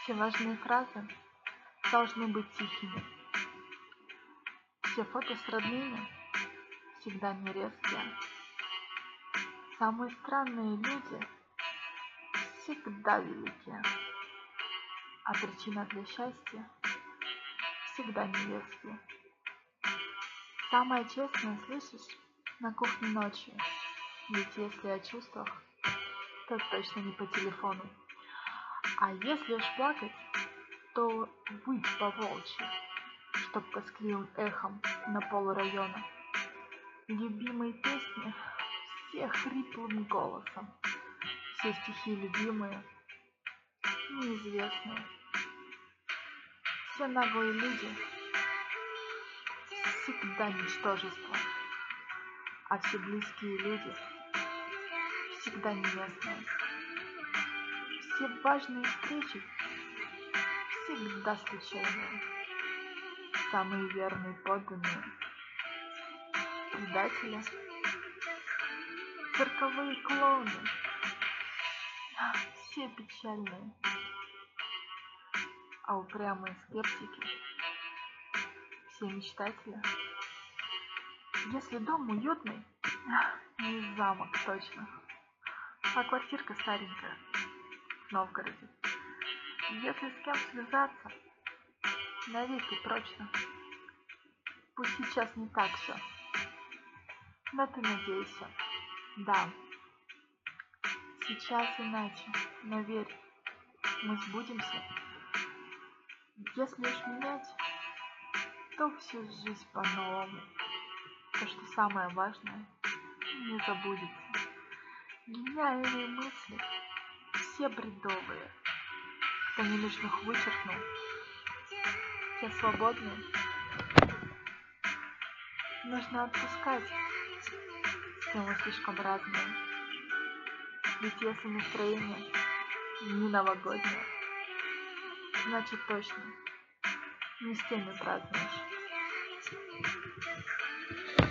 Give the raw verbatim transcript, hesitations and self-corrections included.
Все важные фразы должны быть тихими. Все фото с родными всегда не резкие. Самые странные люди всегда велики, а причина для счастья всегда невестки. Самое честное слышишь на кухне ночью, ведь если о чувствах, то точно не по телефону. А если уж плакать, то выть по-волчьи, чтоб тоскливым эхом на пол района. Любимые песни все хриплым голосом, все стихи любимые, неизвестные. Все наглые люди всегда ничтожество, а все близкие люди всегда не местные. Все важные встречи всегда случайные. Самые верные подданные предатели, цирковые клоуны, все печальные, а упрямые скептики, все мечтатели. Если дом уютный, не замок точно, а квартирка старенькая в Новгороде. Если с кем связаться, навеки прочно. Пусть сейчас не так все, но ты надейся. Да, сейчас иначе, но верь, мы сбудемся. Если уж менять, то всю жизнь по-новому. То, что самое важное, не забудется. Гениальные мысли, все бредовые, кто ненужных вычеркнул, те свободные. Нужно отпускать, с кем мы слишком разные. Ведь если настроение не новогоднее, значит точно не с теми празднуешь.